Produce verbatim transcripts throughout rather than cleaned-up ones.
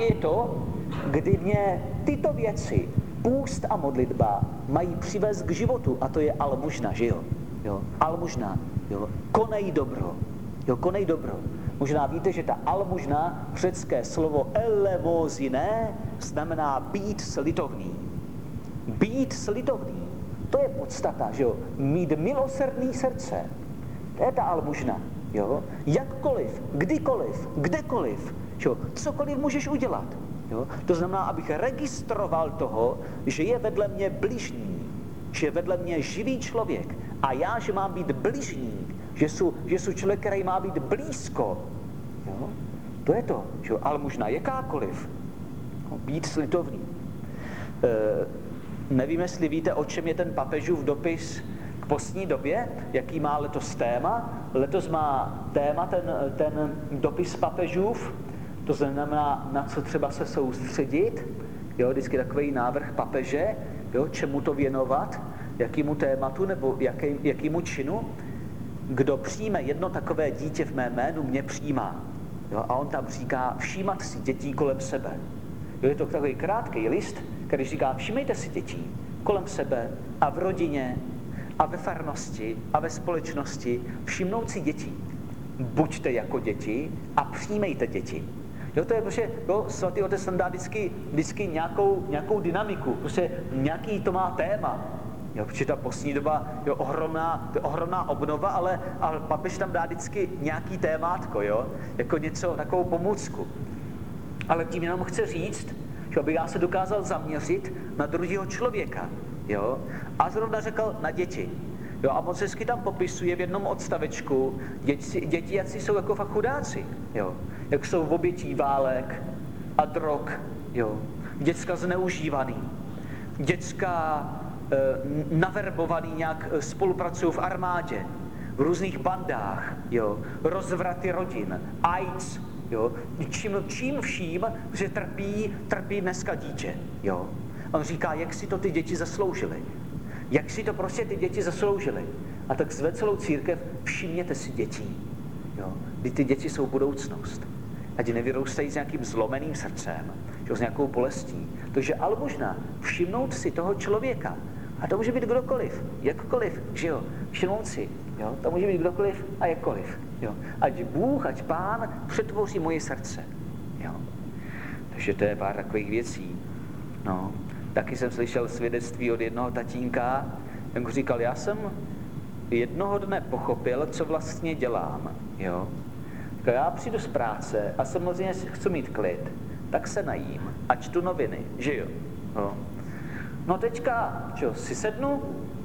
je to, kdy mě tyto věci, půst a modlitba, mají přivést k životu, a to je almužna, že jo? jo? Almužna, jo? Konej dobro, jo? Konej dobro. Možná víte, že ta almužna, řecké slovo elevozine, znamená být slitovný. Být slitovný, to je podstata, že jo? Mít milosrdný srdce, to je ta almužna, jo? Jakkoliv, kdykoliv, kdekoliv, jo? Cokoliv můžeš udělat. Jo? To znamená, abych registroval toho, že je vedle mě bližní, že je vedle mě živý člověk a já, že mám být bližní, že jsou, že jsou člověk, který má být blízko. Jo? To je to, že almužna jakákoliv. No, být slitovný. E, nevím, jestli víte, o čem je ten papežův dopis k postní době, jaký má letos téma. Letos má téma ten, ten dopis papežův, to znamená, na co třeba se soustředit, jo, vždycky takový návrh papeže, jo, čemu to věnovat, jakýmu tématu nebo jaký, jakýmu činu. Kdo přijme jedno takové dítě v mém jménu, mě přijímá. Jo, a on tam říká, všímat si dětí kolem sebe. Jo, je to takový krátký list, který říká, všímejte si dětí kolem sebe a v rodině a ve farnosti a ve společnosti, všimnout si dětí. Buďte jako děti a přijímejte děti. Jo, to je prostě, jo, svatý otec tam dá vždycky, vždycky nějakou, nějakou dynamiku, prostě nějaký to má téma. Jo, protože ta postní doba je ohromná, to je ohromná obnova, ale, ale papež tam dá vždycky nějaký témátko, jo, jako něco, takovou pomůcku. Ale tím jenom chce říct, že aby já se dokázal zaměřit na druhého člověka, jo, a zrovna řekl na děti. Jo, a moc hezky tam popisuje v jednom odstavečku děti, děti jací jsou jako fakt chudáci, jo, jak jsou v obětí válek a drog, jo, děcka zneužívaný, děcka e, naverbovaný, nějak spolupracují v armádě, v různých bandách, jo, rozvraty rodin, AIDS, jo, čím, čím vším, že trpí, trpí dneska dítě, jo. On říká, jak si to ty děti zasloužily. Jak si to prostě ty děti zasloužily. A tak zve celou církev, všimněte si dětí. Jo? Kdy ty děti jsou budoucnost. Ať nevyrůstají s nějakým zlomeným srdcem, jo? S nějakou bolestí. Takže almužna, všimnout si toho člověka. A to může být kdokoliv, jakkoliv, že jo? Všimnout si, jo? To může být kdokoliv a jakkoliv. Jo? Ať Bůh, ať Pán přetvoří moje srdce. Jo? Takže to je pár takových věcí. No. Taky jsem slyšel svědectví od jednoho tatínka, jak říkal, já jsem jednoho dne pochopil, co vlastně dělám, jo. Říkal, já přijdu z práce a samozřejmě chci mít klid, tak se najím a čtu noviny, že jo. jo. No teďka, čo, si sednu,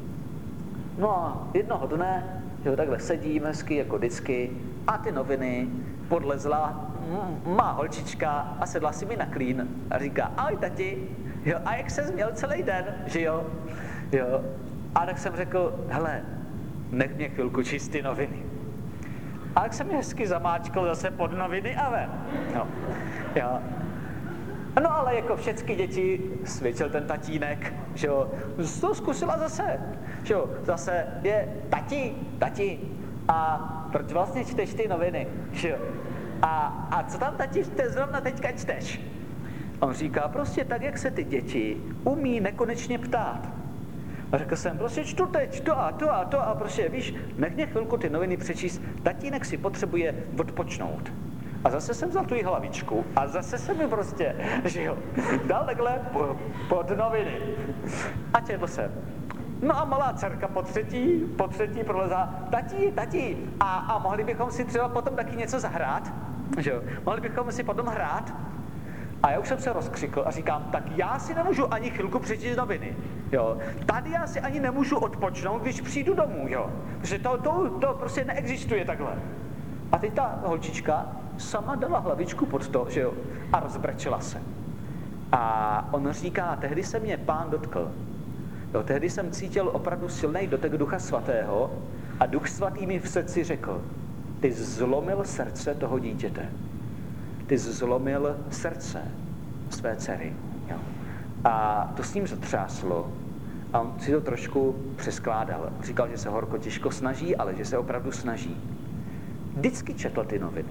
no a jednoho dne, jo, takhle sedím hezky jako vždycky a ty noviny podlezla má holčička a sedla si mi na klín a říká, ahoj tati. Jo, a jak ses měl celý den, že jo? Jo. A tak jsem řekl, hele, nech mě chvilku číst ty noviny. A tak jsem mě hezky zamáčkal zase pod noviny a ven. No. Jo. No ale jako všechny děti svědčil ten tatínek, že jo, to zkusila zase, že jo, zase je tati, tati, a proč vlastně čteš ty noviny, že jo? A, a co tam tati čte, zrovna teďka čteš? On říká, prostě tak, jak se ty děti umí nekonečně ptát. A řekl jsem, prostě čtu teď to a to a to a prostě, víš, nech mě chvilku ty noviny přečíst, tatínek si potřebuje odpočnout. A zase jsem vzal tu hlavičku a zase jsem mi prostě, že jo, dal takhle pod noviny. A četl jsem. No a malá dcerka po třetí, po třetí prolezá, tati, tati, a, a mohli bychom si třeba potom taky něco zahrát, že jo, mohli bychom si potom hrát. A já už jsem se rozkřikl a říkám, tak já si nemůžu ani chvilku přečíst noviny, jo. Tady já si ani nemůžu odpočnout, když přijdu domů, jo. Protože to, to, to prostě neexistuje takhle. A teď ta holčička sama dala hlavičku pod to, že jo, a rozbrečela se. A on říká, tehdy se mě Pán dotkl. Jo, tehdy jsem cítil opravdu silný dotek Ducha Svatého a Duch Svatý mi v srdci řekl, ty zlomil srdce toho dítěte. Ty zlomil srdce své dcery. Jo. A to s ním zatřáslo a on si to trošku přeskládal. Říkal, že se horko těžko snaží, ale že se opravdu snaží. Vždycky četl ty noviny.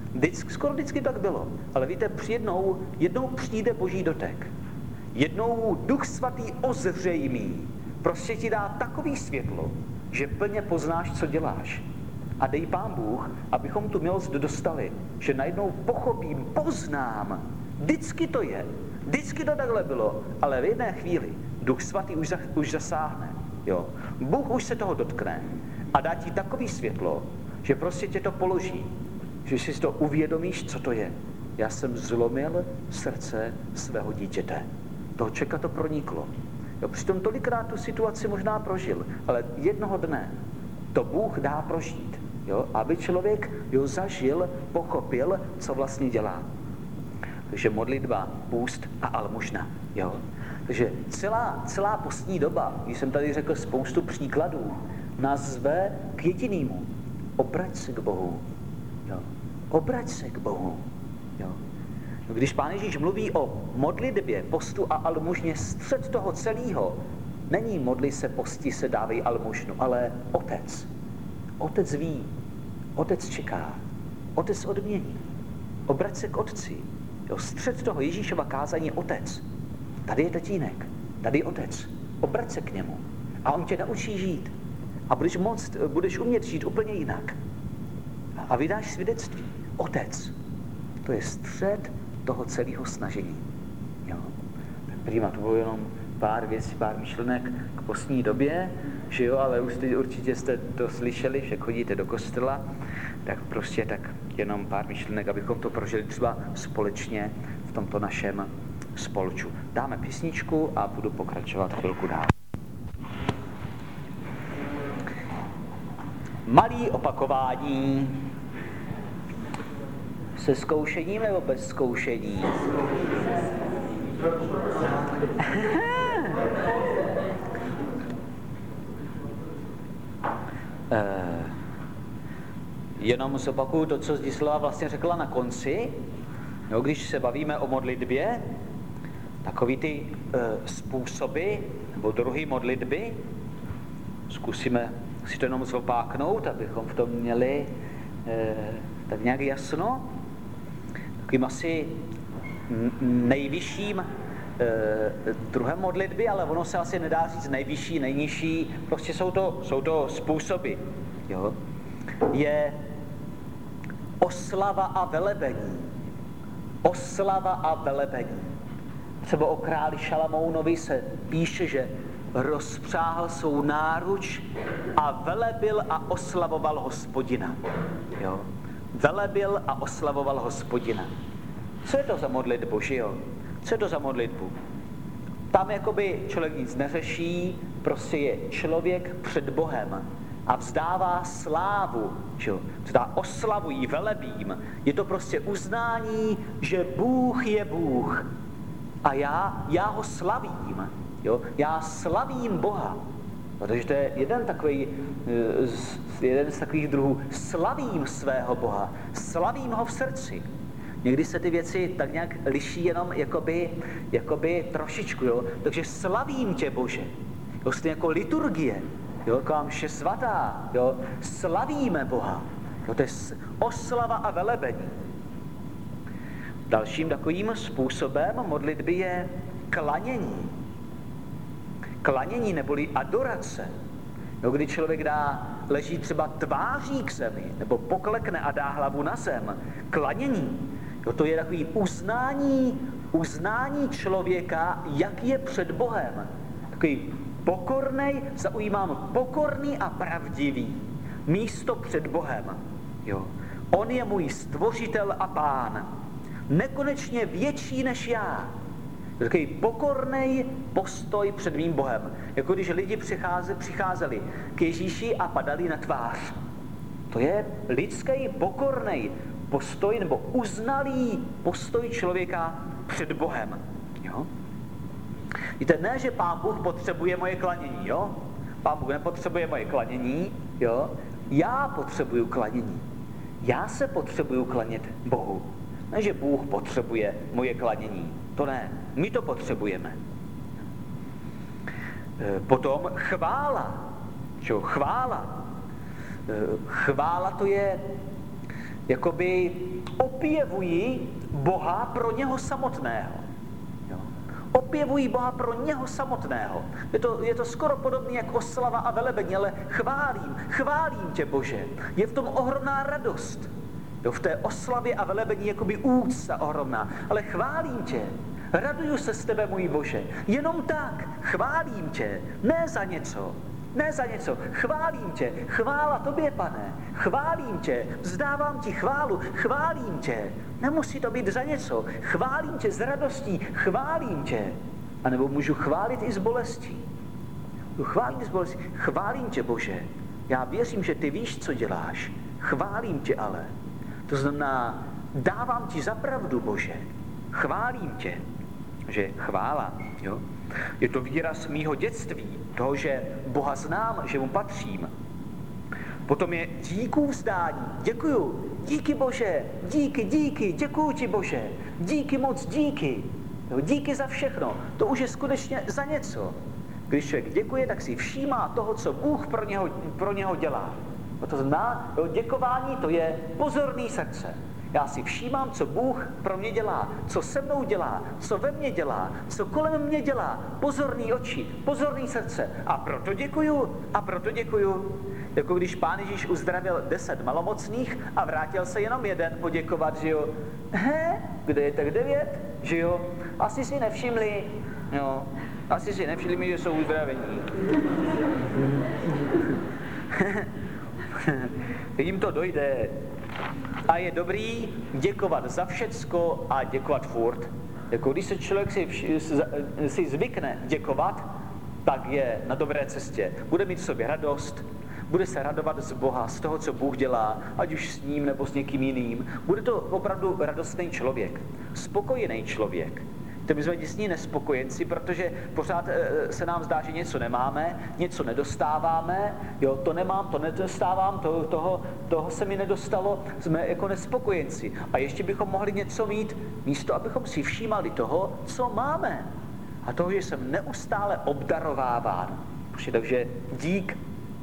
Vždycky, skoro vždycky tak bylo. Ale víte, jednou, jednou přijde Boží dotek. Jednou Duch Svatý ozřejmí. Prostě ti dá takový světlo, že plně poznáš, co děláš. A dej Pán Bůh, abychom tu milost dostali, že najednou pochopím, poznám. Vždycky to je. Vždycky to takhle bylo. Ale v jedné chvíli Duch Svatý už, za, už zasáhne. Jo. Bůh už se toho dotkne a dá ti takový světlo, že prostě tě to položí. Že si to uvědomíš, co to je. Já jsem zlomil srdce svého dítěte. Toho čeka to proniklo. Jo, přitom tolikrát tu situaci možná prožil, ale jednoho dne to Bůh dá prožít. Jo, aby člověk jo zažil, pochopil, co vlastně dělá. Takže modlitba, půst a almužna. Jo. Takže celá, celá postní doba, když jsem tady řekl spoustu příkladů, nás zve k jedinému. Obrať se k Bohu. Jo. Obrať se k Bohu. Jo. Když Pán Ježíš mluví o modlitbě, postu a almužně, střed toho celého není modli se, posti se, dávej almužnu, ale Otec. Otec ví, Otec čeká, Otec odmění. Obrať se k Otci. Jo, střed toho Ježíšova kázání je Otec. Tady je tatínek, tady je Otec. Obrať se k němu. A on tě naučí žít. A budeš moct, budeš umět žít úplně jinak. A vydáš svědectví. Otec. To je střed toho celého snažení. Jo. Prima, to bylo jenom pár věcí, pár myšlenek k postní době, že jo, ale už teď určitě jste to slyšeli, že chodíte do kostela, tak prostě tak jenom pár myšlenek, abychom to prožili třeba společně v tomto našem spolču. Dáme písničku a budu pokračovat chvilku dál. Malý opakování. Se zkoušením nebo bez zkoušení? eh, jenom zopakuju to, co Zdislava vlastně řekla na konci. No, když se bavíme o modlitbě, takový ty eh, způsoby nebo druhy modlitby, zkusíme si to jenom zopáknout, abychom v tom měli eh, tak nějak jasno. Takovým asi nejvyšším eh, druhem modlitby, ale ono se asi nedá říct nejvyšší, nejnižší, prostě jsou to, jsou to způsoby. Jo? Je oslava a velebení. Oslava a velebení. Třeba o králi Šalamounovi se píše, že rozpřáhl svou náruč a velebil a oslavoval Hospodina. Jo? Velebil a oslavoval Hospodina. Co je to za modlitbu, že jo? Co je to za modlitbu? Tam jakoby člověk nic neřeší, prostě je člověk před Bohem a vzdává slávu, že jo? Vzdá oslavují, velebím. Je to prostě uznání, že Bůh je Bůh a já, já ho slavím, jo? Já slavím Boha. Protože to je jeden takový, jeden z takových druhů. Slavím svého Boha, slavím ho v srdci. Někdy se ty věci tak nějak liší jenom jakoby, jakoby trošičku, jo. Takže slavím tě, Bože. Jo, stejně jako liturgie, jo, jako mše svatá, jo. Slavíme Boha. Jo, to je oslava a velebení. Dalším takovým způsobem modlitby je klanění. Klanění neboli adorace. Jo, kdy člověk dá, leží třeba tváří k zemi, nebo poklekne a dá hlavu na zem. Klanění. Jo, to je takový uznání, uznání člověka, jak je před Bohem. Takový pokornej, zaujímám pokorný a pravdivý místo před Bohem. Jo. On je můj stvořitel a pán. Nekonečně větší než já. Takový pokornej postoj před mým Bohem. Jako když lidi přicházeli, přicházeli k Ježíši a padali na tvář. To je lidský pokornej postoj nebo uznalý postoj člověka před Bohem. Jo? Víte, ne, že Pán Bůh potřebuje moje klanění, jo? Pán Bůh nepotřebuje moje klanění, jo? Já potřebuju klanění. Já se potřebuju klanět Bohu. Ne, že Bůh potřebuje moje klanění. To ne, my to potřebujeme. Potom chvála. Čo? Chvála. Chvála to je jakoby opěvují Boha pro něho samotného. Jo. Opěvují Boha pro něho samotného. Je to, je to skoro podobné jak oslava a velebení, ale chválím, chválím tě, Bože. Je v tom ohromná radost. Jo, v té oslavě a velebení jakoby úcta ohromná, ale chválím tě. Raduju se z tebe, můj Bože. Jenom tak, chválím tě, ne za něco. Ne za něco, chválím tě, chvála tobě, Pane, chválím tě, vzdávám ti chválu, chválím tě. Nemusí to být za něco, chválím tě s radostí, chválím tě. A nebo můžu chválit i s bolestí. Chválím s bolestí, chválím tě, Bože. Já věřím, že ty víš, co děláš. Chválím tě ale. To znamená, dávám ti za pravdu, Bože. Chválím tě. Že chvála, jo? Je to výraz mýho dětství, toho, že Boha znám, že mu patřím. Potom je díků vzdání. Děkuju. Díky, Bože. Díky, díky. Děkuju ti, Bože. Díky moc, díky. Jo, díky za všechno. To už je skutečně za něco. Když člověk děkuje, tak si všímá toho, co Bůh pro něho, pro něho dělá. A to znamená, jo, děkování to je pozorný srdce. Já si všímám, co Bůh pro mě dělá, co se mnou dělá, co ve mně dělá, co kolem mě dělá. Pozorný oči, pozorný srdce. A proto děkuju, a proto děkuju. Jako když Pán Ježíš uzdravil deset malomocných a vrátil se jenom jeden poděkovat, že jo. He, kde je tak devět, že jo. Asi si nevšimli, jo. Asi si nevšimli, že jsou uzdravení. Jim to dojde. A je dobrý děkovat za všecko a děkovat furt. Jako když se člověk si, si zvykne děkovat, tak je na dobré cestě. Bude mít v sobě radost, bude se radovat z Boha, z toho, co Bůh dělá, ať už s ním nebo s někým jiným. Bude to opravdu radostný člověk, spokojený člověk. To my jsme děsní nespokojenci, protože pořád se nám zdá, že něco nemáme, něco nedostáváme, jo, to nemám, to nedostávám, to, toho, toho se mi nedostalo, jsme jako nespokojenci. A ještě bychom mohli něco mít, místo abychom si všímali toho, co máme. A toho, že jsem neustále obdarováván. Takže dík.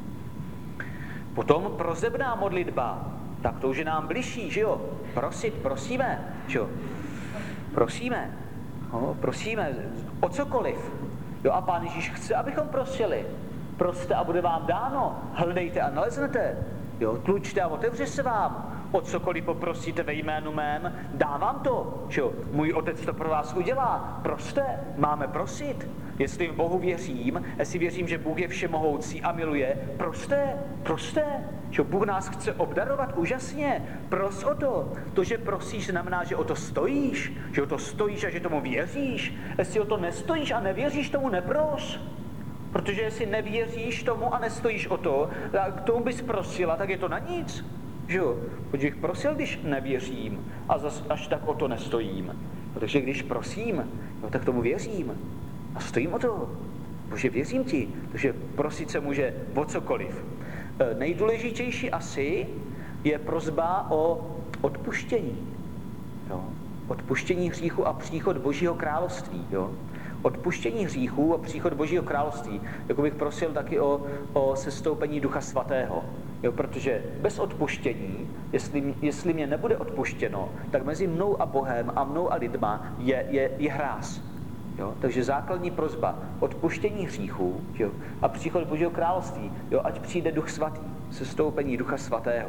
Potom prozebná modlitba, tak to už je nám bližší, že jo? Prosit, prosíme, že jo? Prosíme. No, prosíme o cokoliv. Jo, a Pán Ježíš chce, abychom prosili. Proste a bude vám dáno. Hledejte a naleznete. Jo, tlučte a otevře se vám. O cokoliv poprosíte ve jménu mém, dávám to. Jo, můj otec to pro vás udělá. Proste, máme prosit. Jestli v Bohu věřím, jestli věřím, že Bůh je všemohoucí a miluje, proste, proste. Jo, Bůh nás chce obdarovat úžasně. Pros o to. To, že prosíš, znamená, že o to stojíš, že o to stojíš a že tomu věříš. Jestli o to nestojíš a nevěříš, tomu nepros. Protože jestli nevěříš tomu a nestojíš o to, k tomu bys prosila, tak je to na nic. Že jo? Protože bych prosil, když nevěřím a zas až tak o to nestojím. Protože když prosím, no, tak tomu věřím a stojím o to. Bože, věřím ti, protože prosit se může o cokoliv. E, nejdůležitější asi je prosba o odpuštění. Jo? Odpuštění hříchu a příchod Božího království. Jo? Odpuštění hříchů a příchod Božího království. Jako bych prosil taky o, o sestoupení Ducha Svatého. Jo, protože bez odpuštění, jestli, jestli mě nebude odpuštěno, tak mezi mnou a Bohem a mnou a lidma je, je, je hráz. Jo? Takže základní prosba, odpuštění hříchů, jo? A příchod Božího království, jo? Ať přijde Duch Svatý, sestoupení Ducha Svatého.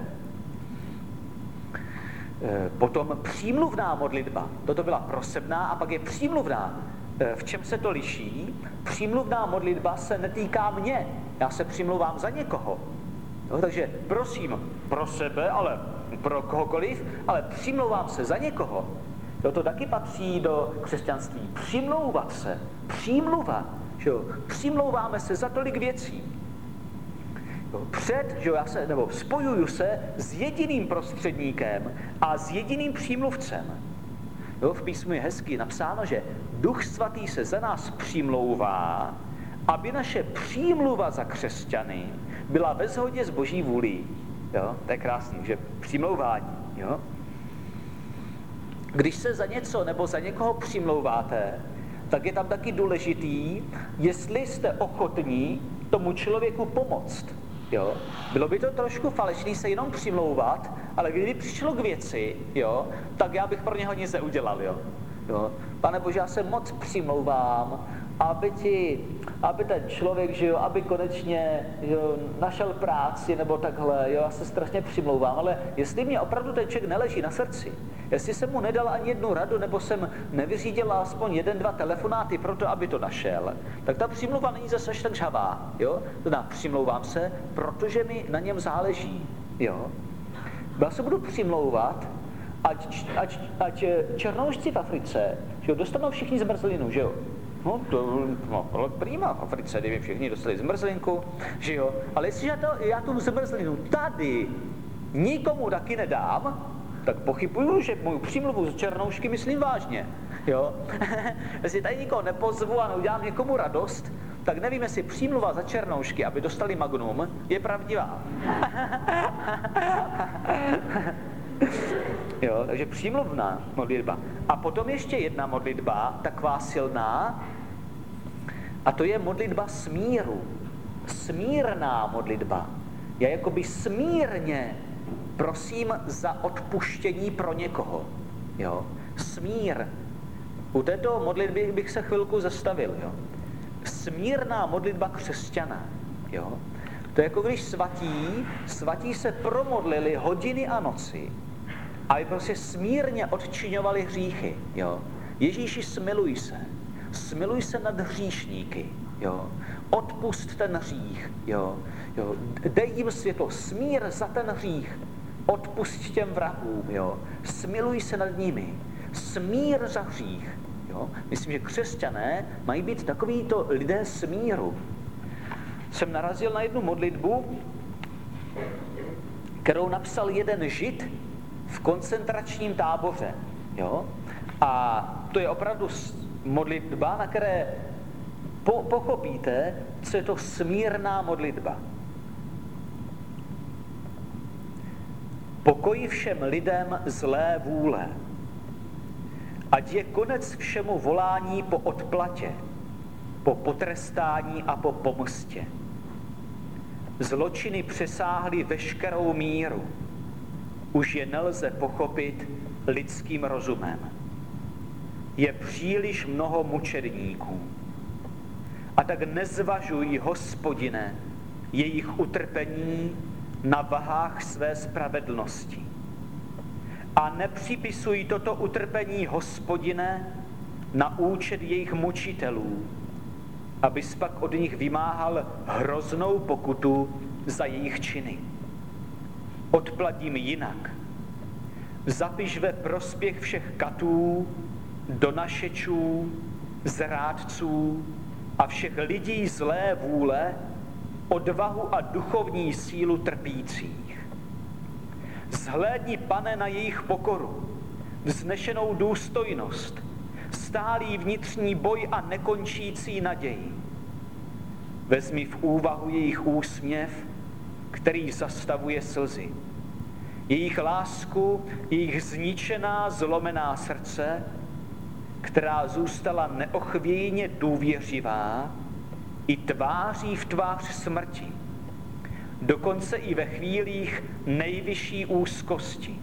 E, potom přímluvná modlitba, toto byla prosebná a pak je přímluvná. E, v čem se to liší? Přímluvná modlitba se netýká mě, já se přimluvám za někoho. No, takže prosím pro sebe, ale pro kohokoliv, ale přimlouvám se za někoho. Jo, to taky patří do křesťanství. Přimlouvat se, přímluva. Jo, přimlouváme se za tolik věcí. Jo, před, že já se, nebo spojuju se s jediným prostředníkem a s jediným přímluvcem. Jo, v písmu je hezky napsáno, že Duch Svatý se za nás přimlouvá, aby naše přímluva za křesťany byla ve shodě s Boží vůlí. Jo? To je krásný, že přimlouvání. Jo? Když se za něco nebo za někoho přimlouváte, tak je tam taky důležitý, jestli jste ochotní tomu člověku pomoct. Jo? Bylo by to trošku falešný se jenom přimlouvat ale kdyby přišlo k věci, jo, tak já bych pro něho nic neudělal, jo. Jo. Pane Bože, já se moc přimlouvám, aby ti, aby ten člověk, že jo, aby konečně, jo, našel práci nebo takhle, jo, já se strašně přimlouvám, ale jestli mě opravdu ten člověk neleží na srdci, jestli jsem mu nedal ani jednu radu, nebo jsem nevyřídil aspoň jeden, dva telefonáty pro to, aby to našel, tak ta přimlouva není zase až tak žhavá, jo, to znamená, přimlouvám se, protože mi na něm záleží, jo. Já se budu přimlouvat, ať, ať, ať černoušci v Africe, že jo, dostanou všichni zmrzlinu, že jo. No, to, no, prýma, v Africe, kdyby všichni dostali zmrzlinku, že jo, ale jestliže já, to, já tu zmrzlinu tady nikomu taky nedám, tak pochybuju, že moju přímluvu z černoušky myslím vážně, jo. Jestli tady nikoho nepozvu a neudělám někomu radost, tak nevím, jestli přímluva za černoušky, aby dostali magnum, je pravdivá. Jo, takže přímluvná modlitba. A potom ještě jedna modlitba, taková silná, a to je modlitba smíru. Smírná modlitba. Já jakoby smírně prosím za odpuštění pro někoho. Jo? Smír. U této modlitby bych se chvilku zastavil. Jo? Smírná modlitba křesťana. Jo? To je jako když svatí, svatí se promodlili hodiny a noci, aby prostě smírně odčiňovali hříchy. Jo? Ježíši, smiluj se. Smiluj se nad hříšníky. Jo? Odpust ten hřích. Jo? Jo? Dej jim světlo. Smír za ten hřích. Odpust těm vrahům. Jo? Smiluj se nad nimi. Smír za hřích. Jo? Myslím, že křesťané mají být takovýto lidé smíru. Jsem narazil na jednu modlitbu, kterou napsal jeden Žid v koncentračním táboře. Jo? A to je opravdu modlitba, na které po- pochopíte, co je to smírná modlitba. Pokoj všem lidem zlé vůle. Ať je konec všemu volání po odplatě, po potrestání a po pomstě. Zločiny přesáhly veškerou míru. Už je nelze pochopit lidským rozumem. Je příliš mnoho mučedníků. A tak nezvažuj, Hospodine, jejich utrpení na vahách své spravedlnosti. A nepřipisuj toto utrpení, Hospodine, na účet jejich mučitelů, abys pak od nich vymáhal hroznou pokutu za jejich činy. Odplať jim jinak. Zapiš ve prospěch všech katů, donašečů, zrádců a všech lidí zlé vůle odvahu a duchovní sílu trpících. Zhlédni, Pane, na jejich pokoru, vznešenou důstojnost, stálý vnitřní boj a nekončící naději. Vezmi v úvahu jejich úsměv, který zastavuje slzy. Jejich lásku, jejich zničená, zlomená srdce, která zůstala neochvějně důvěřivá i tváří v tvář smrti, dokonce i ve chvílích nejvyšší úzkosti.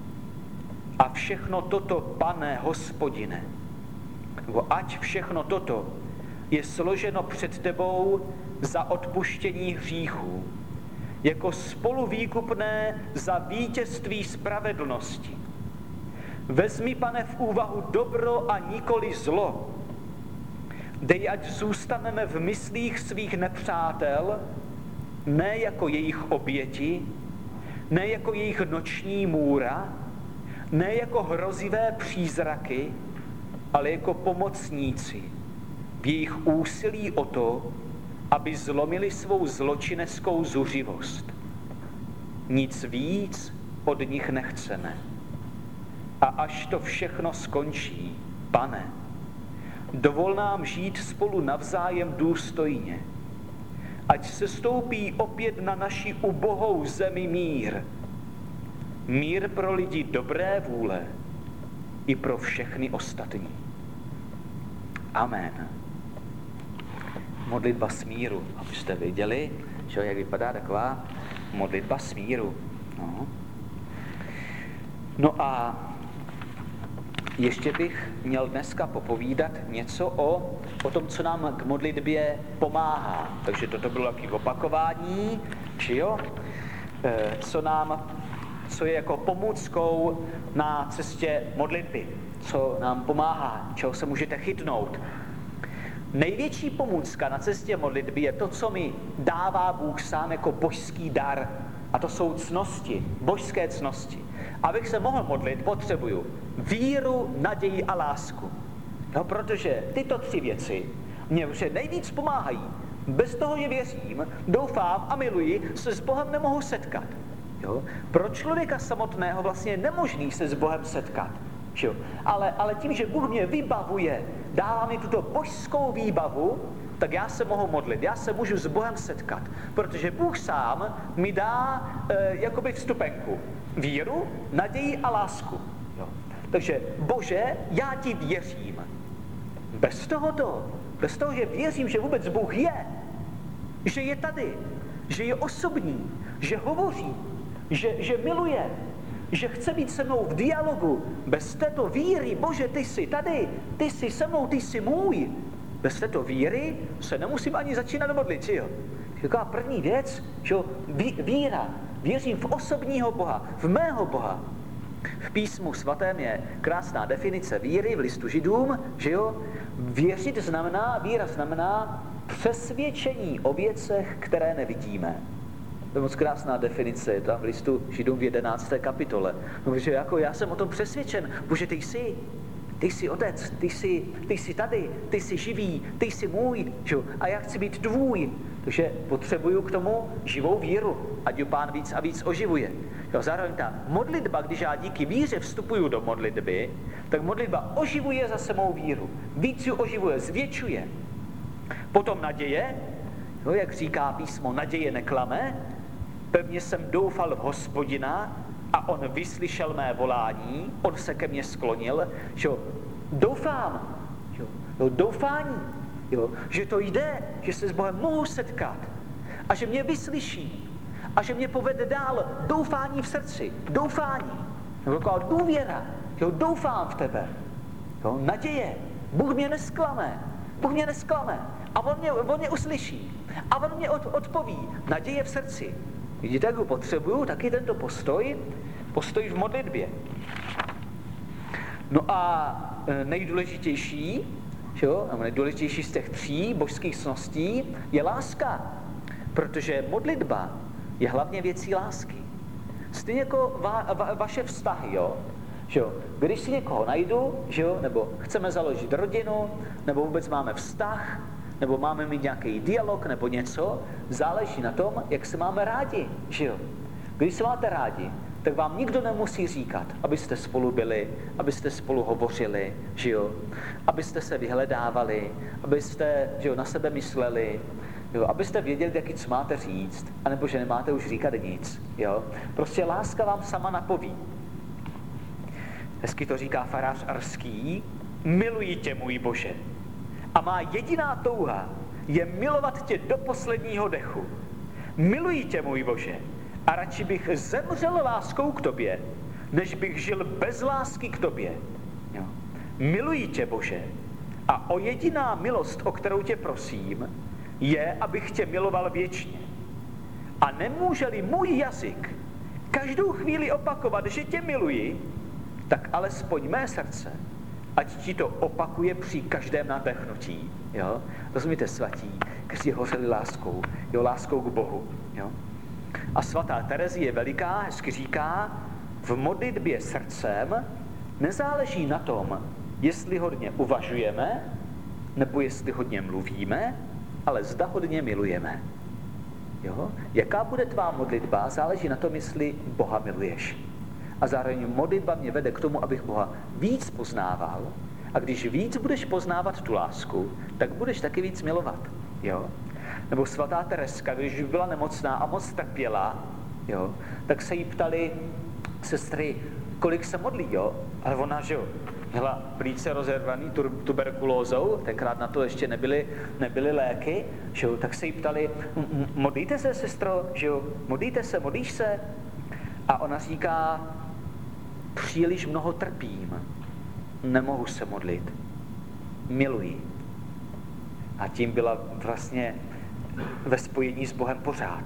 A všechno toto, Pane, Hospodine, nebo ať všechno toto je složeno před tebou za odpuštění hříchů, jako spoluvýkupné za vítězství spravedlnosti. Vezmi, Pane, v úvahu dobro a nikoli zlo. Dej, ať zůstaneme v myslích svých nepřátel, ne jako jejich oběti, ne jako jejich noční můra, ne jako hrozivé přízraky, ale jako pomocníci v jejich úsilí o to, aby zlomili svou zločineckou zuřivost. Nic víc od nich nechceme. A až to všechno skončí, Pane, dovol nám žít spolu navzájem důstojně. Ať se stoupí opět na naši ubohou zemi mír. Mír pro lidi dobré vůle i pro všechny ostatní. Amen. Modlitba smíru, abyste viděli, že jak vypadá taková modlitba smíru. No. No a ještě bych měl dneska popovídat něco o, o tom, co nám k modlitbě pomáhá. Takže toto bylo takové opakování, či jo? E, co nám, co je jako pomůckou na cestě modlitby, co nám pomáhá, čeho se můžete chytnout. Největší pomůcka na cestě modlitby je to, co mi dává Bůh sám jako božský dar. A to jsou cnosti, božské cnosti. Abych se mohl modlit, potřebuju víru, naději a lásku. No, protože tyto tři věci mě už nejvíc pomáhají. Bez toho, že věřím, doufám a miluji, se s Bohem nemohu setkat. Jo? Pro člověka samotného vlastně je nemožný se s Bohem setkat. Jo? Ale, ale tím, že Bůh mě vybavuje, dává mi tuto božskou výbavu, tak já se mohu modlit, já se můžu s Bohem setkat, protože Bůh sám mi dá e, jakoby vstupenku. Víru, naději a lásku. Jo. Takže Bože, já ti věřím. Bez tohoto, bez toho, že věřím, že vůbec Bůh je, že je tady, že je osobní, že hovoří, že, že miluje, že chce být se mnou v dialogu. Bez této víry, Bože, ty jsi tady, ty jsi se mnou, ty jsi můj. Bez této víry se nemusím ani začínat modlit, jo? Taková první věc, že jo, víra. Věřím v osobního Boha, v mého Boha. V písmu svatém je krásná definice víry v listu Židům, že jo, věřit znamená, víra znamená přesvědčení o věcech, které nevidíme. To je moc krásná definice, je tam v listu Židům v jedenácté kapitole. No, že jako já jsem o tom přesvědčen, Bože, ty jsi, ty jsi otec, ty jsi, ty jsi tady, ty jsi živý, ty jsi můj, že? A já chci být tvůj. Takže potřebuju k tomu živou víru, ať ju Pán víc a víc oživuje. Jo, zároveň ta modlitba, když já díky víře vstupuju do modlitby, tak modlitba oživuje zase mou víru. Víc ju oživuje, zvětšuje. Potom naděje, jo, jak říká písmo, naděje neklame, pevně jsem doufal v Hospodina a on vyslyšel mé volání, on se ke mně sklonil, že jo, doufám, jo, jo, doufání, jo, že to jde, že se s Bohem mohu setkat a že mě vyslyší a že mě povede dál, doufání v srdci, doufání, jo, taková důvěra, jo, doufám v tebe, jo, naděje, Bůh mě nesklame, Bůh mě nesklame a on mě, on mě uslyší a on mě od, odpoví, naděje v srdci. Vidíte, jak ho potřebuju, taky tento postoj, postoj v modlitbě. No a nejdůležitější, jo, nejdůležitější z těch tří božských cností je láska, protože modlitba je hlavně věcí lásky. Stejně jako va, va, vaše vztahy, jo, že jo, když si někoho najdu, že jo, nebo chceme založit rodinu, nebo vůbec máme vztah, nebo máme mít nějaký dialog nebo něco, záleží na tom, jak se máme rádi, že jo. Když se máte rádi, tak vám nikdo nemusí říkat, abyste spolu byli, abyste spolu hovořili, že jo, abyste se vyhledávali, abyste, že jo, na sebe mysleli, jo, abyste věděli, jaký co máte říct, anebo že nemáte už říkat nic, jo. Prostě láska vám sama napoví. Hezky to říká farář Arský, miluji tě, můj Bože. A má jediná touha je milovat tě do posledního dechu. Miluji tě, můj Bože, a radši bych zemřel láskou k tobě, než bych žil bez lásky k tobě. Jo. Miluji tě, Bože, a o jediná milost, o kterou tě prosím, je, abych tě miloval věčně. A nemůže-li můj jazyk každou chvíli opakovat, že tě miluji, tak alespoň mé srdce, ať ti to opakuje při každém nadechnutí. Jo? Rozumíte, svatí, kteří hořeli láskou, jo, láskou k Bohu. Jo? A svatá Terezie veliká hezky říká, v modlitbě srdcem nezáleží na tom, jestli hodně uvažujeme, nebo jestli hodně mluvíme, ale zda hodně milujeme. Jo? Jaká bude tvá modlitba, záleží na tom, jestli Boha miluješ. A zároveň modlitba mě vede k tomu, abych Boha víc poznával. A když víc budeš poznávat tu lásku, tak budeš taky víc milovat. Jo? Nebo svatá Tereska, když byla nemocná a moc trpěla, jo, tak se jí ptali sestry, kolik se modlí, jo? Ale ona, že jo, měla plíce rozervaný tuberkulózou, tenkrát na to ještě nebyly, nebyly léky, že jo, tak se jí ptali, modlíte se, sestro, že jo, modlíte se, modlíš se? A ona říká, příliš mnoho trpím, nemohu se modlit, miluji. A tím byla vlastně ve spojení s Bohem pořád.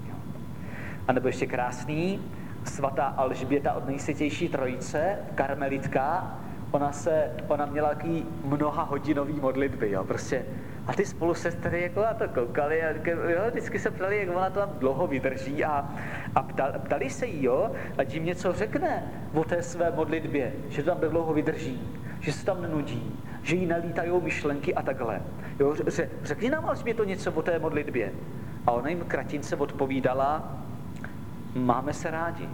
A nebo ještě krásný, svatá Alžběta od Nejsvětější Trojice, karmelitka, ona, se, ona měla takový mnoha hodinový modlitby, jo, prostě. A ty spolu sestry jako na to koukali a jo, vždycky se ptali, jak ona to tam dlouho vydrží a, a ptali, ptali se jí, jo, ať jim něco řekne o té své modlitbě, že to tam dlouho vydrží, že se tam nenudí, že jí nalítajou myšlenky a takhle. Jo, ře, řekni nám Alžběto něco o té modlitbě. A ona jim kratince odpovídala, máme se rádi.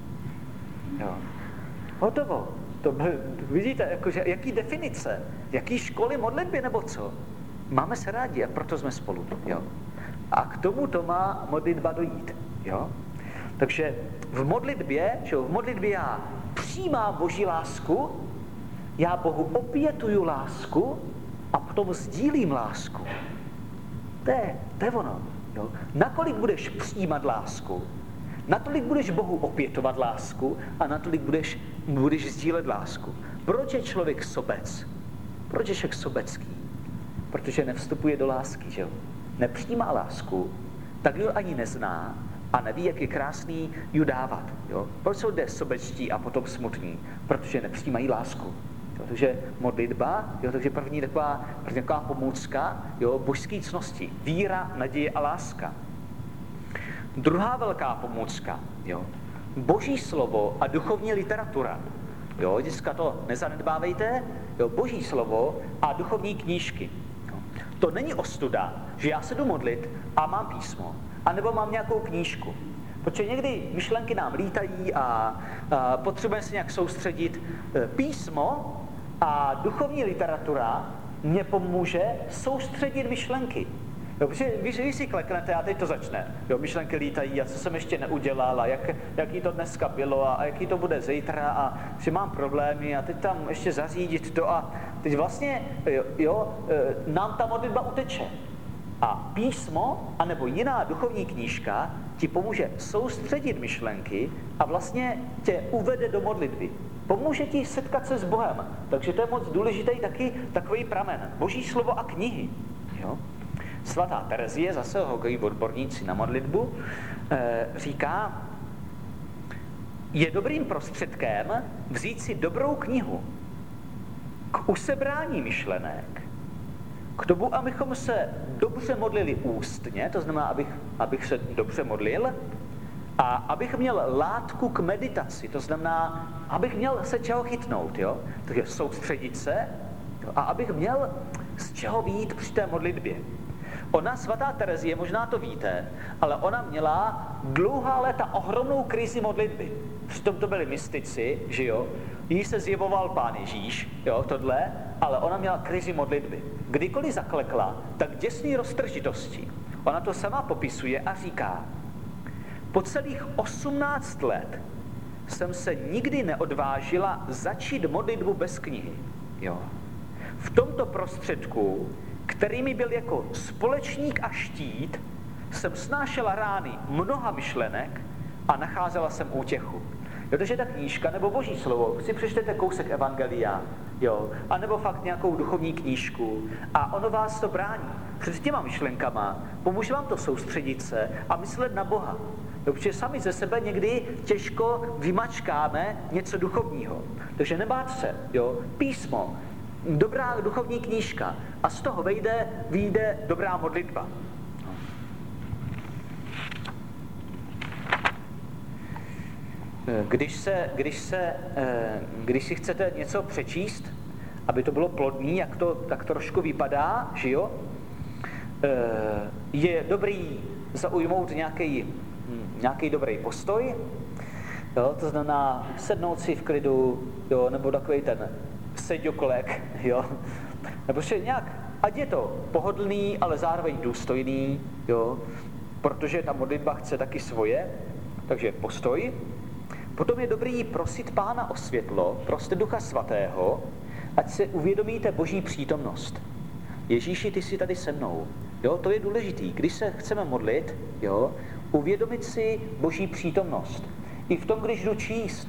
Jo. Hotovo. To byl, vidíte, jakože, jaký definice, jaký školy modlitby nebo co? Máme se rádi a proto jsme spolu. Jo. A k tomu to má modlitba dojít. Jo. Takže v modlitbě, že v modlitbě já přijímám Boží lásku, já Bohu opětuju lásku a potom sdílím lásku. To je, to je ono. Jo. Nakolik budeš přijímat lásku, natolik budeš Bohu opětovat lásku a natolik budeš, budeš sdílet lásku. Proč je člověk sobec? Proč je člověk sobecký? Protože nevstupuje do lásky, že jo? Nepřijímá lásku, tak ji ani nezná a neví, jak je krásný ji dávat. Jo? Proč jsou lidé sobečtí a potom smutní? Protože nepřijímají lásku. Jo? Takže modlitba, jo? Takže první taková, první taková pomůcka, jo? Božské ctnosti, víra, naděje a láska. Druhá velká pomůcka, jo? Boží slovo a duchovní literatura. Jo? Dneska to nezanedbávejte, jo? Boží slovo a duchovní knížky. Jo? To není ostuda, že já se jdu modlit a mám písmo, anebo mám nějakou knížku. Protože někdy myšlenky nám lítají a, a potřebujeme se nějak soustředit. Písmo a duchovní literatura mě pomůže soustředit myšlenky. Jo, protože vy, vy si kleknete a teď to začne. Jo, myšlenky lítají a co jsem ještě neudělal a jak, jaký to dneska bylo a, a jaký to bude zítra a že mám problémy a teď tam ještě zařídit to a teď vlastně jo, jo, nám ta modlitba uteče. A písmo, anebo jiná duchovní knížka ti pomůže soustředit myšlenky a vlastně tě uvede do modlitby. Pomůže ti setkat se s Bohem. Takže to je moc důležitý taky takový pramen. Boží slovo a knihy. Jo? Svatá Terezie, zase hokoví odborníci na modlitbu, e, říká, je dobrým prostředkem vzít si dobrou knihu k usebrání myšlenek, k tomu, abychom se dobře modlili ústně, to znamená, abych, abych se dobře modlil, a abych měl látku k meditaci, to znamená, abych měl se čeho chytnout, jo? Takže soustředit se, jo? A abych měl z čeho vyjít při té modlitbě. Ona, svatá Terezie, možná to víte, ale ona měla dlouhá léta ohromnou krizi modlitby. Přitom to byli mystici, že jo? Jí se zjevoval Pán Ježíš, jo, tohle, ale ona měla krizi modlitby. Kdykoliv zaklekla, tak děsný roztržitosti. Ona to sama popisuje a říká, po celých osmnáct let jsem se nikdy neodvážila začít modlitbu bez knihy. Jo. V tomto prostředku, který mi byl jako společník a štít, jsem snášela rány mnoha myšlenek a nacházela jsem útěchu. Jo, takže ta knížka nebo Boží slovo, si přečtete kousek evangelia, jo, anebo fakt nějakou duchovní knížku a ono vás to brání před těma myšlenkama, pomůže vám to soustředit se a myslet na Boha. Jo, protože sami ze sebe někdy těžko vymačkáme něco duchovního. Takže nebát se, jo, písmo, dobrá duchovní knížka a z toho vejde, vyjde dobrá modlitba. Když, se, když, se, když si chcete něco přečíst, aby to bylo plodný, jak to tak trošku vypadá, že jo, je dobrý zaujmout nějaký, nějaký dobrý postoj, jo, to znamená sednout si v klidu, jo, nebo takový ten seďoklek, jo, nebo že nějak, ať je to pohodlný, ale zároveň důstojný, jo, protože ta modlitba chce taky svoje, takže postoj. Potom je dobrý prosit Pána o světlo, proste Ducha Svatého, ať se uvědomíte Boží přítomnost. Ježíši, ty jsi tady se mnou. Jo, to je důležitý. Když se chceme modlit, jo, uvědomit si Boží přítomnost. I v tom, když jdu číst,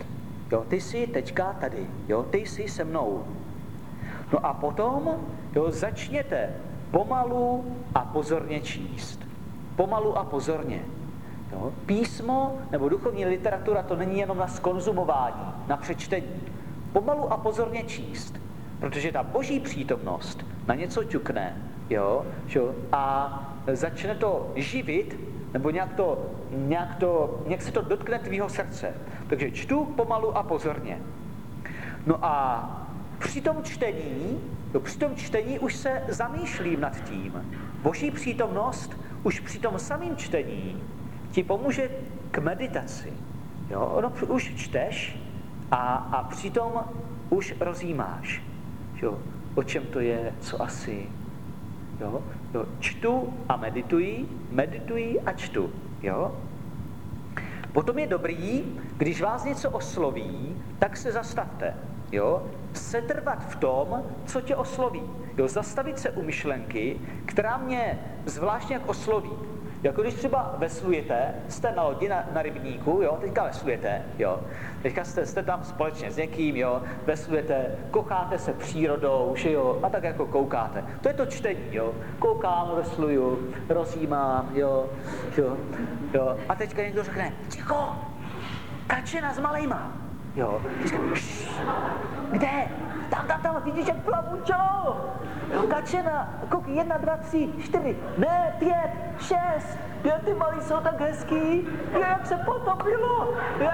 Jo, ty jsi teďka tady, jo, ty jsi se mnou. No a potom, jo, začněte pomalu a pozorně číst. Pomalu a pozorně. Jo. Písmo nebo duchovní literatura to není jenom na skonzumování, na přečtení. Pomalu a pozorně číst, protože ta boží přítomnost na něco ťukne, jo, jo, a začne to živit, nebo nějak, to, nějak, to, nějak se to dotkne tvýho srdce. Takže čtu pomalu a pozorně. No a při tom čtení, jo, při tom čtení už se zamýšlím nad tím. Boží přítomnost už při tom samém čtení ti pomůže k meditaci. Jo? Ono už čteš a, a přitom už rozjímáš. Jo? O čem to je, co asi. Jo? Jo? Čtu a medituji, medituji a čtu. Jo? Potom je dobrý, když vás něco osloví, tak se zastavte. Jo? Setrvat v tom, co tě osloví. Jo? Zastavit se u myšlenky, která mě zvláštně jak osloví. Jako když třeba veslujete, jste na lodi na, na rybníku, jo, teďka veslujete, jo, teďka jste, jste tam společně s někým, jo, veslujete, kocháte se přírodou, že jo, a tak jako koukáte. To je to čtení, jo, koukám, vesluju, rozjímám, jo, jo, jo, a teďka někdo řekne, ticho, kačena s malejma, jo, teďka, kde? Tam, tam, tam, vidíš, jak plavu, čo? Kačena, koukej, jedna, dva, tři, čtyři, ne, pět, šest, jo, ty malí jsou tak hezký, jo, jak se potopilo, je,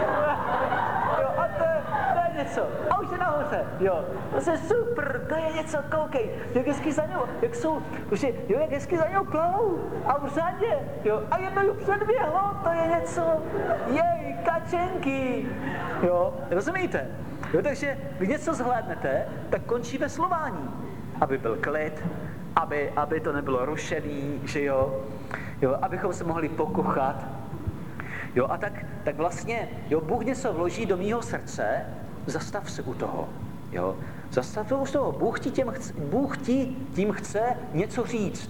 jo, a to, to je něco, a už je nahoře, jo, to je super, to je něco, koukej, jak hezky za něho, jak jsou, protože, jo, jak hezky za něho plavou, a v řadě, jo, a jedno ju předběhlo, to je něco, jej, kačenky, jo, rozumíte? Jo, takže když něco zhlédnete, tak končí veslování, aby byl klid, aby, aby to nebylo rušený, že jo, jo, abychom se mohli pokochat. Jo, a tak, tak vlastně, jo, Bůh něco vloží do mýho srdce, zastav se u toho, jo, zastav se u toho, Bůh ti, těm chce, Bůh ti tím chce něco říct.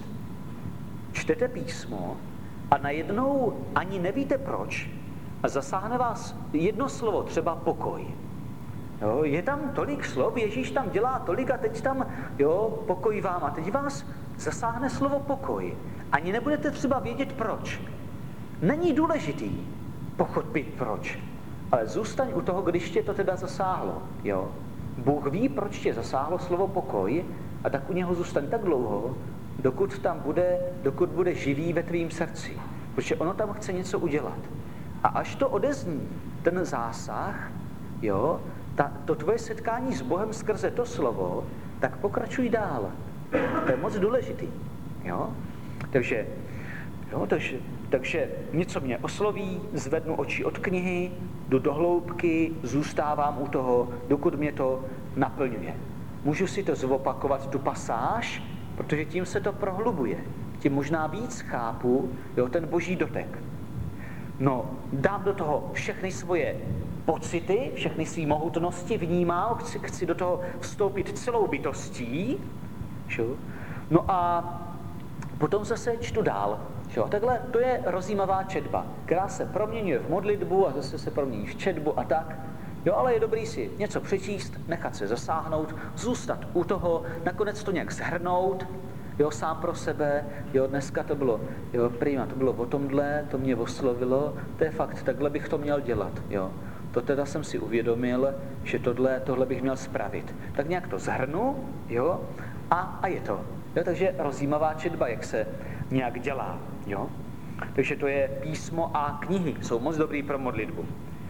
Čtete písmo a najednou ani nevíte proč a zasáhne vás jedno slovo, třeba pokoj. Jo, je tam tolik slov, Ježíš tam dělá tolik a teď tam, jo, pokoj vám. A teď vás zasáhne slovo pokoj. Ani nebudete třeba vědět proč. Není důležitý pochopit proč. Ale zůstaň u toho, když tě to teda zasáhlo. Jo. Bůh ví, proč tě zasáhlo slovo pokoj a tak u něho zůstaň tak dlouho, dokud tam bude, dokud bude živý ve tvým srdci. Protože ono tam chce něco udělat. A až to odezní, ten zásah, jo, Ta, to tvoje setkání s Bohem skrze to slovo, tak pokračuj dál. To je moc důležitý. Jo? Takže, jo, takže, takže něco mě osloví, zvednu oči od knihy, jdu do hloubky, zůstávám u toho, dokud mě to naplňuje. Můžu si to zopakovat, tu pasáž, protože tím se to prohlubuje. Tím možná víc chápu, jo, ten boží dotek. No, dám do toho všechny svoje pocity, všechny své mohutnosti, vnímám, chci, chci do toho vstoupit celou bytostí. Šo? No a potom zase čtu dál. Šo? Takhle to je rozjímavá četba, která se proměňuje v modlitbu a zase se promění v četbu a tak. Jo, ale je dobrý si něco přečíst, nechat se zasáhnout, zůstat u toho, nakonec to nějak shrnout, jo, sám pro sebe, jo, dneska to bylo, jo, prima, to bylo o tomhle, to mě oslovilo, to je fakt, takhle bych to měl dělat, jo. To teda jsem si uvědomil, že tohle, tohle bych měl spravit. Tak nějak to zhrnu, jo, a, a je to. Jo, takže rozjímavá četba, jak se nějak dělá, jo. Takže to je písmo a knihy, jsou moc dobrý pro modlitbu.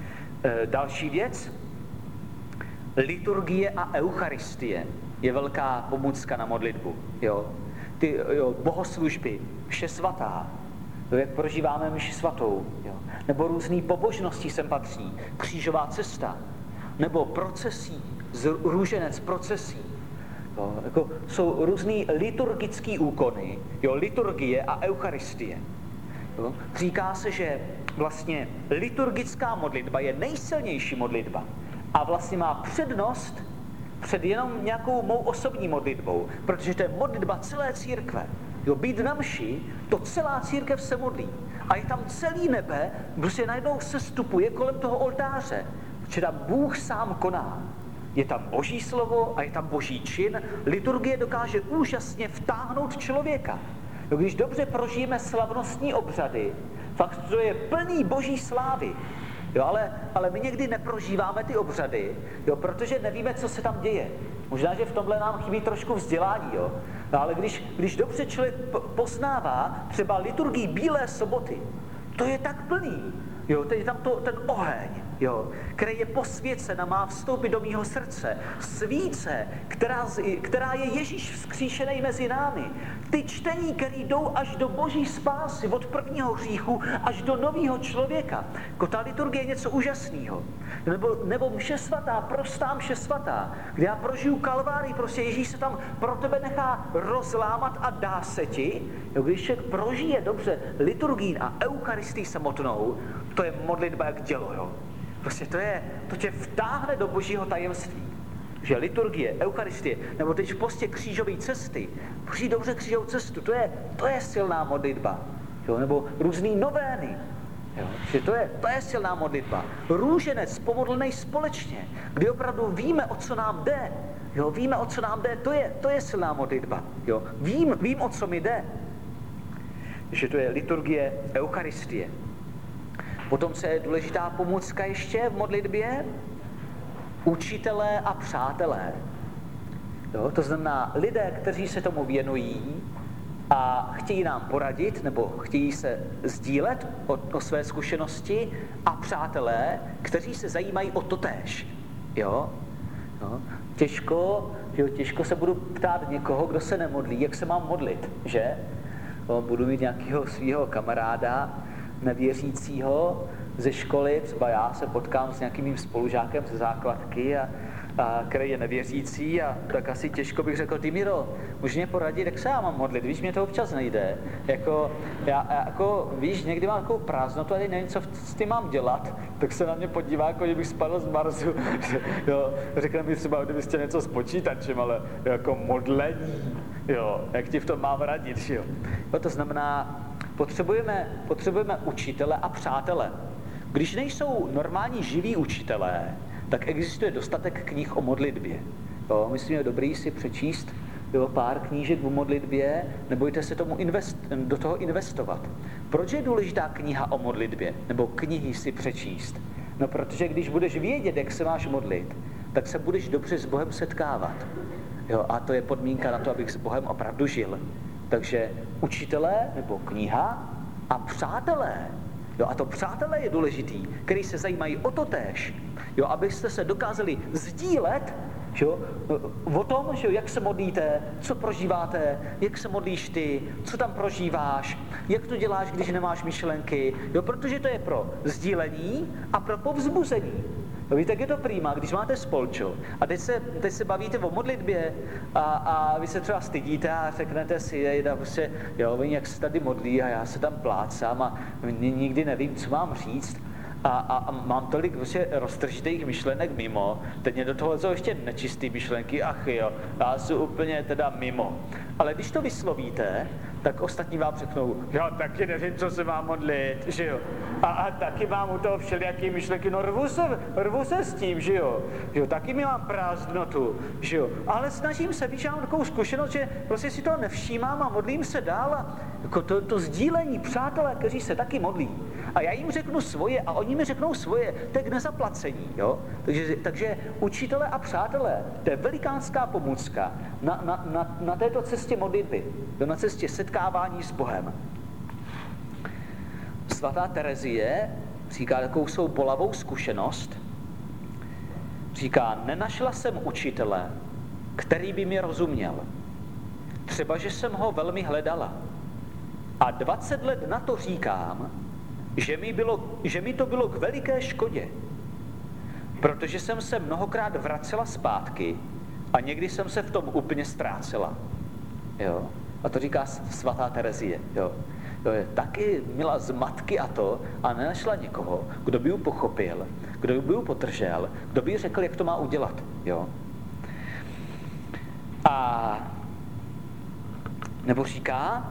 E, další věc, liturgie a eucharistie je velká pomůcka na modlitbu, jo. Ty, jo, bohoslužby, vše svatá, jo, jak prožíváme mši svatou, jo. Nebo různý pobožnosti sem patří, křížová cesta, nebo procesí, růženec procesí. Jo, jako jsou různý liturgický úkony, jo, liturgie a eucharistie. Jo. Říká se, že vlastně liturgická modlitba je nejsilnější modlitba a vlastně má přednost před jenom nějakou mou osobní modlitbou, protože to je modlitba celé církve. Jo, být na mši, to celá církev se modlí. A je tam celý nebe, prostě najednou se stupuje kolem toho oltáře. Že tam Bůh sám koná. Je tam Boží slovo a je tam Boží čin. Liturgie dokáže úžasně vtáhnout člověka. No, když dobře prožijeme slavnostní obřady, fakt to je plný Boží slávy. Jo, ale, ale my někdy neprožíváme ty obřady, jo, protože nevíme, co se tam děje. Možná, že v tomhle nám chybí trošku vzdělání, jo. No, ale když, když dobře člověk poznává třeba liturgii Bílé soboty, to je tak plný. Jo, teď je tam to, ten oheň, jo, který je posvěcen a má vstoupit do mýho srdce. Svíce, která, která je Ježíš vzkříšený mezi námi. Ty čtení, které jdou až do Boží spásy, od prvního hříchu až do nového člověka. Jako ta liturgie je něco úžasného. Nebo, nebo mše svatá, prostá mše svatá, kde já prožiju kalvárii, prostě Ježíš se tam pro tebe nechá rozlámat a dá se ti. Jo, když člověk prožije dobře liturgii a eucharistii samotnou, to je modlitba jak dělo, jo. Prostě to je, to tě vtáhne do Božího tajemství. Že liturgie, eucharistie, nebo teď v postě křížové cesty, prožij dobře křížovou cestu, to je, to je silná modlitba. Jo, nebo různý novény. Jo, že to je, to je silná modlitba. Růženec pomodlnej společně, kdy opravdu víme, o co nám jde. Jo, víme, o co nám jde, to je, to je silná modlitba. Jo, vím, vím, o co mi jde. Že to je liturgie, eucharistie. Potom, co je důležitá pomůcka ještě v modlitbě, učitelé a přátelé. Jo, to znamená lidé, kteří se tomu věnují a chtějí nám poradit nebo chtějí se sdílet o, o své zkušenosti, a přátelé, kteří se zajímají o totéž. Jo? Jo? Těžko, jo, těžko se budu ptát někoho, kdo se nemodlí, jak se mám modlit, že? Jo, budu mít nějakého svého kamaráda, nevěřícího ze školy, třeba já se potkám s nějakým mým spolužákem ze základky, a, a, který je nevěřící, a tak asi těžko bych řekl, ty Miro, můžeš mě poradit, jak se já mám modlit, víš, mě to občas nejde. Jako, já, já, jako, víš, někdy mám takovou prázdnotu a nevím, co s tím mám dělat, tak se na mě podívá, jako kdybych spadl z Marsu. Jo, řekne mi třeba, kdybyste něco s počítačem, ale jako modlení, jo, jak ti v tom mám radit, jo. Jo, to znamená, Potřebujeme, potřebujeme učitele a přátele. Když nejsou normální živí učitelé, tak existuje dostatek knih o modlitbě. Jo, myslím, je dobrý si přečíst jo, pár knížek o modlitbě, nebojte se tomu invest, do toho investovat. Proč je důležitá kniha o modlitbě? Nebo knihy si přečíst? No, protože když budeš vědět, jak se máš modlit, tak se budeš dobře s Bohem setkávat. Jo, a to je podmínka na to, abych s Bohem opravdu žil. Takže učitelé nebo kniha a přátelé. Jo, a to přátelé je důležitý, který se zajímají o to též. Jo, abyste se dokázali sdílet jo, o tom, že jo, jak se modlíte, co prožíváte, jak se modlíš ty, co tam prožíváš, jak to děláš, když nemáš myšlenky. Jo, protože to je pro sdílení a pro povzbuzení. No, víte, jak je to prýma, když máte spolčo a teď se, teď se bavíte o modlitbě a, a vy se třeba stydíte a řeknete si, jejda, prostě, jo, oni jak se tady modlí a já se tam plácám a nikdy nevím, co mám říct a, a, a mám tolik prostě roztržitých myšlenek mimo, teď mě do toho jsou ještě nečistý myšlenky, ach jo, já jsem úplně teda mimo. Ale když to vyslovíte, tak ostatní vám řeknou, jo, taky nevím, co se mám modlit, že jo. A, a taky mám u toho všelijaký myšlenky, no rvu se, rvu se s tím, že jo. Že jo, taky mi mám prázdnotu, že jo. Ale snažím se, víš, já mám takovou zkušenost, že prostě si toho nevšímám a modlím se dál a jako to, to sdílení přátelé, kteří se taky modlí. A já jim řeknu svoje a oni mi řeknou svoje, to je k nezaplacení, jo. Takže, takže učitelé a přátelé, to je velikánská pomůcka na, na, na, na této cestě modlitby, na cestě setkávání s Bohem. Svatá Terezie říká takovou svou bolavou zkušenost. Říká, nenašla jsem učitele, který by mi rozuměl. Třeba, že jsem ho velmi hledala. A dvacet let na to říkám, že mi, bylo, že mi to bylo k veliké škodě. Protože jsem se mnohokrát vracela zpátky a někdy jsem se v tom úplně ztrácela. Jo? A to říká svatá Terezie. Jo? Jo, je taky měla zmatky a to a nenašla někoho, kdo by ji pochopil, kdo by ji potržel, kdo by jí řekl, jak to má udělat. Jo? A nebo říká,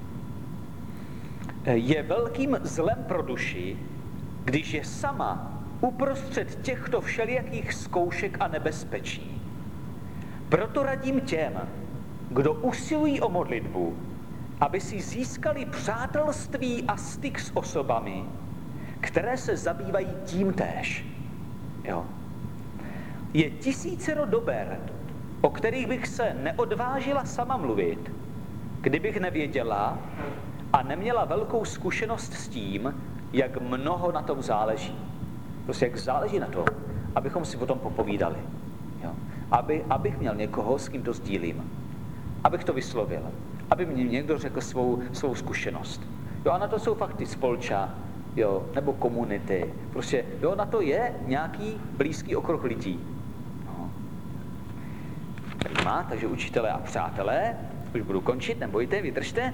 je velkým zlem pro duši, když je sama uprostřed těchto všelijakých zkoušek a nebezpečí. Proto radím těm, kdo usilují o modlitbu, aby si získali přátelství a styk s osobami, které se zabývají tímtéž. Jo. Je tisícero dober, o kterých bych se neodvážila sama mluvit, kdybych nevěděla a neměla velkou zkušenost s tím, jak mnoho na tom záleží. Prostě jak záleží na tom, abychom si o tom popovídali. Jo. Aby, abych měl někoho, s kým to sdílím. Abych to vyslovil. Aby mě někdo řekl svou, svou zkušenost. Jo, a na to jsou fakt ty spolča, jo, nebo komunity. Prostě, jo, na to je nějaký blízký okruh lidí. No. Prima, takže učitelé a přátelé, už budu končit, nebojte, vydržte.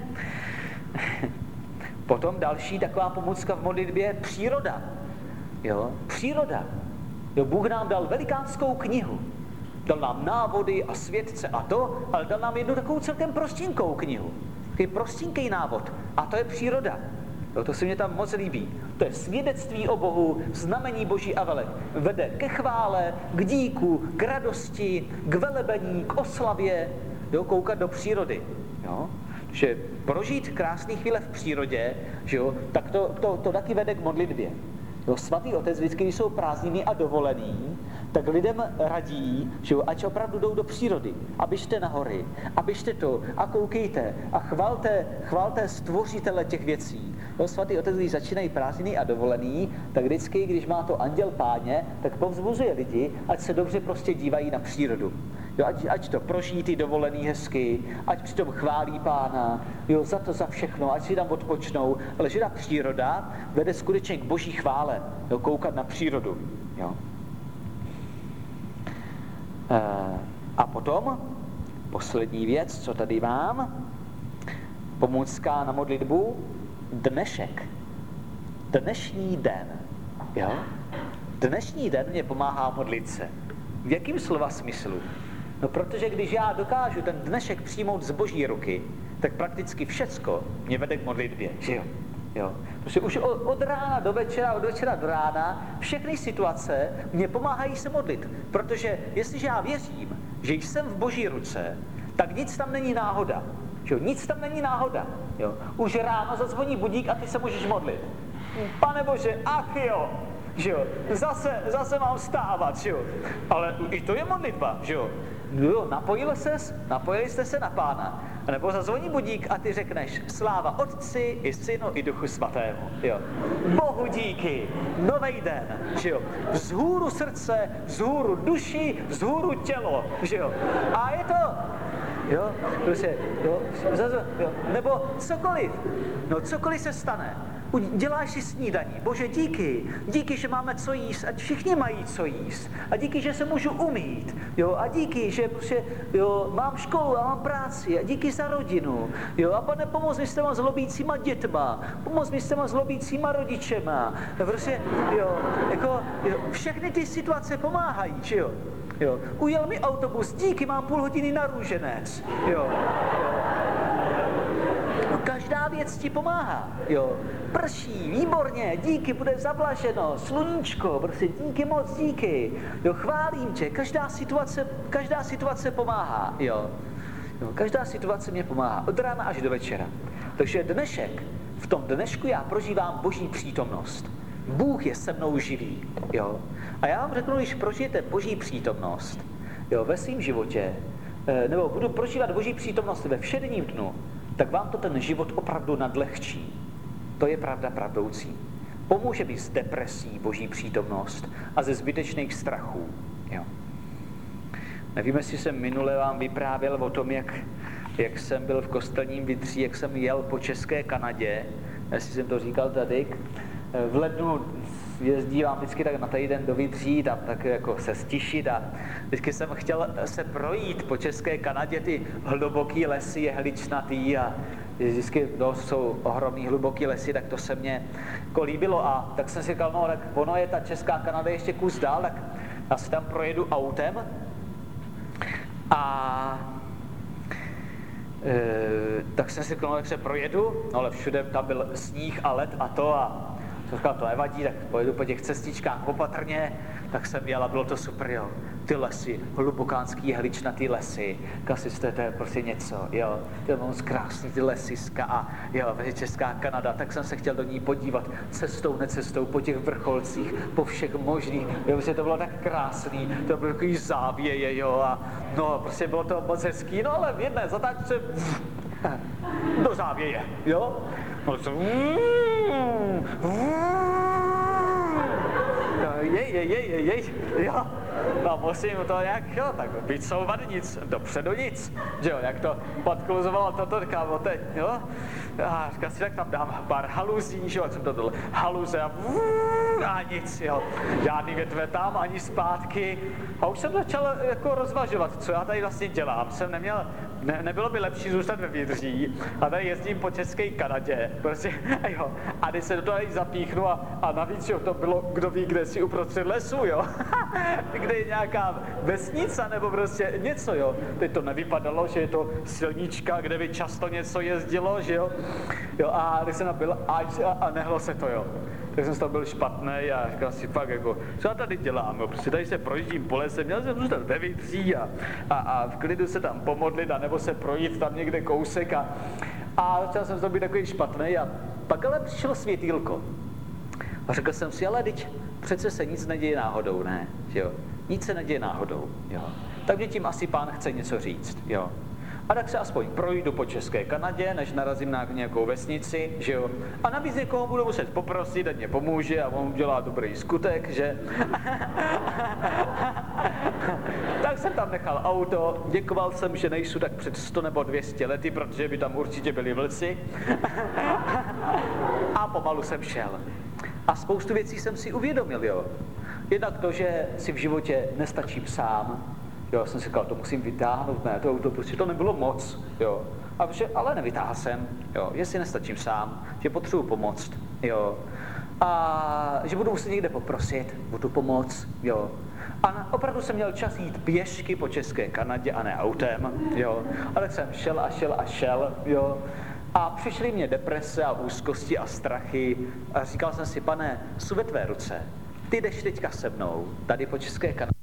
Potom další taková pomůcka v modlitbě, příroda. Jo, příroda. Jo, Bůh nám dal velikánskou knihu. Dal nám návody a svědce a to, ale dal nám jednu takovou celkem prostinkou knihu. Takový prostinký návod. A to je příroda. Jo, to se mě tam moc líbí. To je svědectví o Bohu, znamení Boží a velek. Vede ke chvále, k díku, k radosti, k velebení, k oslavě. Jo, koukat do přírody. Jo? Že prožít krásné chvíle v přírodě, že jo, tak to, to, to taky vede k modlitbě. Jo, svatý otec vždycky, když jsou prázdniny a dovolený, tak lidem radí, že jo, ať opravdu jdou do přírody a běžte na hory a běžte to a koukejte a chvalte, chvalte stvořitele těch věcí. Jo, svatý otec, když začínají prázdniny a dovolený, tak vždycky, když má to anděl páně, tak povzbuzuje lidi, ať se dobře prostě dívají na přírodu. Jo, ať, ať to prožijí ty dovolený hezky, ať přitom chválí pána, jo, za to, za všechno, ať si tam odpočnou, ale že ta příroda vede skutečně k boží chvále, jo, koukat na přírodu. Jo. E, a potom, poslední věc, co tady mám, pomůcka na modlitbu, dnešek. Dnešní den. Jo? Dnešní den mě pomáhá modlit se. V jakým slova smyslu? No protože když já dokážu ten dnešek přijmout z boží ruky, tak prakticky všecko mě vede k modlitbě, že jo? Jo? Protože už od, od rána do večera, od večera do rána, všechny situace mě pomáhají se modlit. Protože jestliže já věřím, že jsem v boží ruce, tak nic tam není náhoda. Že jo? Nic tam není náhoda. Jo? Už ráno zazvoní budík a ty se můžeš modlit. Pane Bože, ach jo, že jo, zase, zase mám vstávat, že jo. Ale i to je modlitba, že jo. Jo, napojil ses, napojili jste se na pána. A nebo zazvoní budík a ty řekneš sláva Otci i Synu i Duchu Svatému, jo. Bohu díky, novej den, že jo. Vzhůru srdce, vzhůru duši, vzhůru tělo, že jo. A je to, jo, prostě, jo, jo, nebo cokoliv, no cokoliv se stane. Děláš si snídaní. Bože, díky. Díky, že máme co jíst. Ať všichni mají co jíst. A díky, že se můžu umýt. Jo, a díky, že prostě, jo, mám školu a mám práci. A díky za rodinu. Jo, a Pane, pomoz mi s těma zlobícíma dětma. Pomoz mi s těma zlobícíma rodičema. Prostě, jo, jako, jo, všechny ty situace pomáhají, že jo. Jo, ujel mi autobus. Díky, mám půl hodiny na růženec. Jo, jo. No, každá věc ti pomáhá, jo. Prší, výborně, díky, bude zablaženo, sluníčko, prostě díky moc, díky, jo, chválím tě, každá situace, každá situace pomáhá, jo. jo. Každá situace mě pomáhá, od rána až do večera. Takže dnešek, v tom dnešku já prožívám boží přítomnost. Bůh je se mnou živý, jo. A já vám řeknu, když prožijete boží přítomnost, jo, ve svém životě, nebo budu prožívat boží přítomnost ve všedním dnu, tak vám to ten život opravdu nadlehčí. To je pravda pravdoucí. Pomůže mi z depresí boží přítomnost a ze zbytečných strachů. Jo. Nevím, jestli jsem minule vám vyprávěl o tom, jak, jak jsem byl v Kostelním Vydří, jak jsem jel po České Kanadě, jestli jsem to říkal tady. V lednu jezdívám vždycky tak na týden do Vydří, tam tak jako se stišit a vždycky jsem chtěl se projít po České Kanadě, ty hluboký lesy, jehličnatý a vždycky no, jsou ohromný hluboký lesy, tak to se mně jako líbilo a tak jsem si říkal, no tak ono je ta Česká Kanada ještě kus dál, tak já si tam projedu autem a e, tak jsem si říkal, no tak se projedu, no ale všude tam byl sníh a led a to a Jsem říkal, to nevadí, tak pojedu po těch cestičkách opatrně, tak jsem jel a bylo to super, jo. Ty lesy, hlubokánský hličnatý lesy, kasisté, to je prostě něco, jo. To je moc krásný, ty lesiska a jo, Česká Kanada, tak jsem se chtěl do ní podívat cestou, necestou, po těch vrcholcích, po všech možných, jo, prostě to bylo tak krásný, to bylo takový závěje, jo, a no, prostě bylo to moc hezký, no ale v jedné zatáčce do závěje, jo. No, to, jej, jej, jej, jej, jej, jo, no musím to nějak, jo, tak být souvat nic, dopředu nic, že jo, jak to podkluzovalo toto, říkám, no teď, jo, a říkám si, tak tam dám pár haluzí, že jo, jsem to dal haluze a, a nic, jo, žádný větve tam, ani zpátky a už jsem začal jako rozvažovat, co já tady vlastně dělám, jsem neměl, ne, nebylo by lepší zůstat ve Vydří a tady jezdím po České Kanadě, prostě, a jo, a když se do toho zapíchnu a, a navíc, jo, to bylo, kdo ví, kde si uprostřed lesu, jo, kde je nějaká vesnice nebo prostě něco, jo, teď to nevypadalo, že je to silnička, kde by často něco jezdilo, že jo, jo, a když jsem nabil a, a nehlo se to, jo. Tak jsem z toho byl špatný a říkal si fakt jako, co já tady dělám, jo? Prostě tady se projíždím po lese, měl jsem zůstat ve Vydří a, a, a v klidu se tam pomodlit a nebo se projít tam někde kousek a, a začal jsem z toho být takový špatný a pak ale přišlo světýlko. A řekl jsem si, ale teď přece se nic neděje náhodou, ne, jo, nic se neděje náhodou, jo. Takže tím asi pán chce něco říct, jo. A tak se aspoň projdu po České Kanadě, než narazím na nějakou vesnici, že jo. A navíc někoho budu muset poprosit, ať mě pomůže a on udělá dobrý skutek, že. Tak jsem tam nechal auto, děkoval jsem, že nejsou tak před sto nebo dvě stě lety, protože by tam určitě byli vlci. A pomalu jsem šel. A spoustu věcí jsem si uvědomil, jo. Jednak to, že si v životě nestačím sám, jo, jsem si říkal, to musím vytáhnout, ne, to auto, prostě to nebylo moc, jo. A že, ale nevytáhl jsem, jo, že si nestačím sám, že potřebuji pomoct, jo. A že budu muset někde poprosit, budu pomoct, jo. A na, opravdu jsem měl čas jít pěšky po České Kanadě a ne autem, jo. A tak jsem šel a šel a šel, jo. A přišly mě deprese a úzkosti a strachy a říkal jsem si, pane, jsou ve tvé ruce, ty jdeš teďka se mnou, tady po České Kanadě.